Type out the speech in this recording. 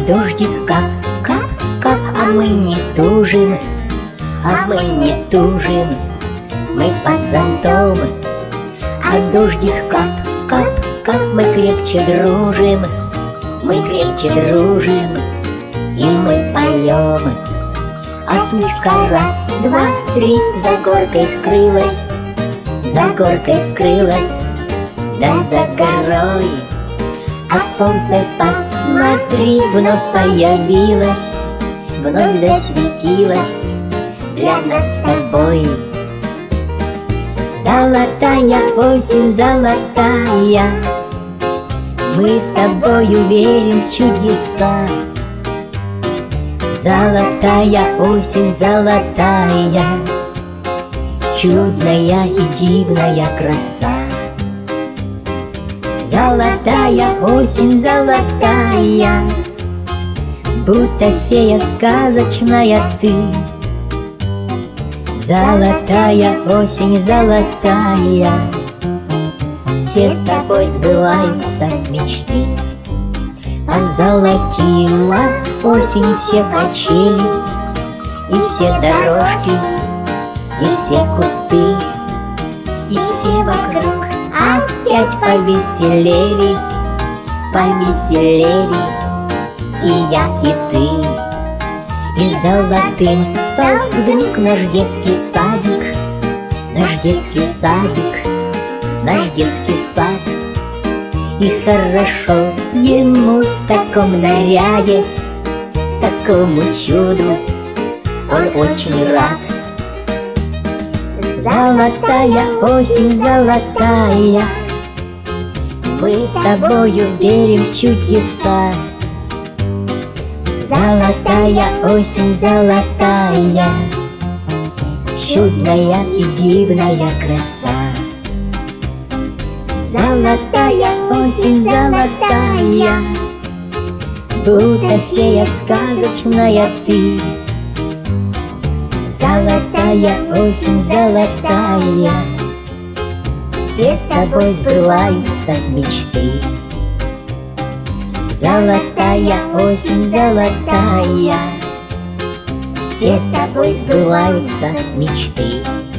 дождик кап, кап, кап, а мы не тужим, а мы не тужим, мы под зонтом. А дождик кап, кап, кап, мы крепче дружим, мы крепче дружим, и мы поем. А тучка раз, два, три за горкой скрылась, за горкой скрылась, да за горой. А солнце, посмотри, вновь появилось, вновь засветилось для нас с тобой. Золотая осень, золотая, мы с тобою верим в чудеса. Золотая осень, золотая, чудная и дивная краса. Золотая осень, золотая, будто фея сказочная ты. Золотая осень, золотая, все с тобой сбываются мечты. Озолотила осень все качели, и все дорожки, и все кусты, и все вокруг опять повеселели, повеселели и я, и ты. И золотым стал вдруг наш детский садик, наш детский садик, наш детский сад. И хорошо ему в таком наряде, такому чуду он очень рад. Золотая осень, золотая, мы с тобою верим в чудеса. Золотая осень, золотая, чудная и дивная краса. Золотая осень, золотая, будто фея сказочная ты. Золотая осень, золотая, все с тобой сбываются мечты. Золотая осень, золотая, все с тобой сбываются мечты.